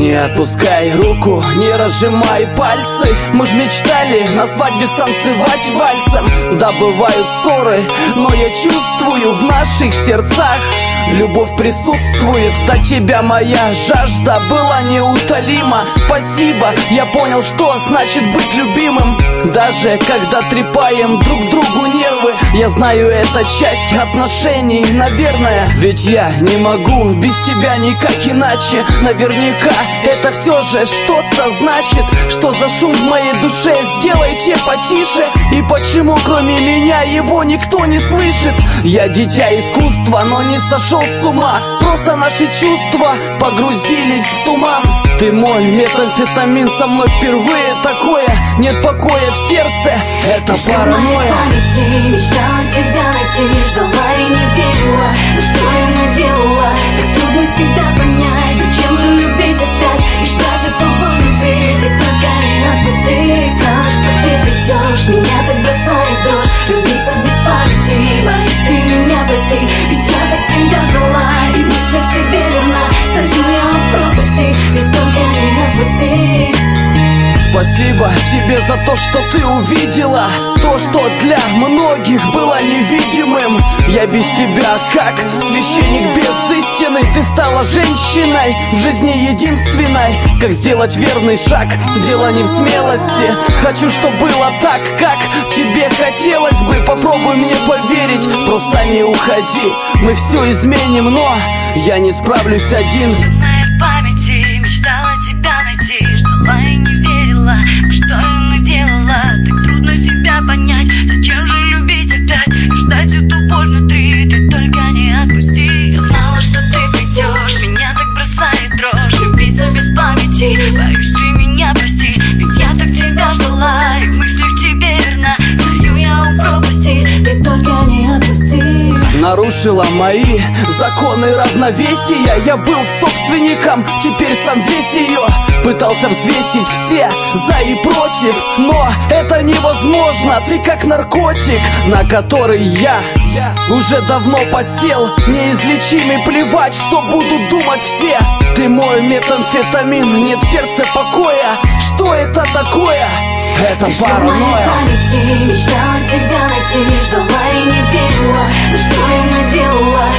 Не отпускай руку, не разжимай пальцы. Мы ж мечтали на свадьбе станцевать вальсом. Да, бывают ссоры, но я чувствую в наших сердцах любовь присутствует. До тебя моя жажда была неутолима. Спасибо, я понял, что значит быть любимым. Даже когда трепаем друг другу нервы, я знаю, это часть отношений, наверное. Ведь я не могу без тебя никак иначе. Наверняка это все же что-то значит. Что за шум в моей душе, сделайте потише. И почему кроме меня его никто не слышит? Я дитя искусства, но не сошел с ума. Просто наши чувства погрузились в туман. Ты мой метамфетамин, со мной впервые такое. Нет покоя в сердце, это паранойя. Мечтала тебя найти, ждала и не верила. Но что я наделала, так трудно себя понять. Зачем же любить опять и ждать этого внутри? Ты только не отпусти. Знала, что ты придешь, меня так бросает дрожь. Любиться без памяти, боюсь, ты меня прости. Ведь я так тебя ждала, и в мыслях тебе верна. Стою я у пропасти, ты только не отпусти. Спасибо тебе за то, что ты увидела то, что для многих было невидимым. Я без тебя как священник без истины. Ты стала женщиной в жизни единственной. Как сделать верный шаг, дело не в смелости. Хочу, чтобы было так, как тебе хотелось бы. Попробуй мне поверить, просто не уходи. Мы все изменим, но я не справлюсь один. В памяти мечтала тебя найти, ждала и не верила. Что я наделала, так трудно себя понять. Зачем же любить опять и ждать эту боль внутри? Ты только не отпусти. Я знала, что ты придешь, меня так бросает дрожь. Любиться без памяти, боюсь, ты меня прости. Ведь я так тебя ждала, и в мыслях тебе верна. Стою я у пропасти, ты только не отпусти. Нарушила мои законы равновесия. Я был собственником, теперь сам весь ее. Пытался взвесить все за и против, но это невозможно. Ты как наркотик, на который я уже давно подсел. Неизлечимый, плевать, что будут думать все. Ты мой метамфетамин, нет в сердце покоя. Что это такое? Это паранойя. Мечтала тебя найти, ждала и не верила. Но что я наделала,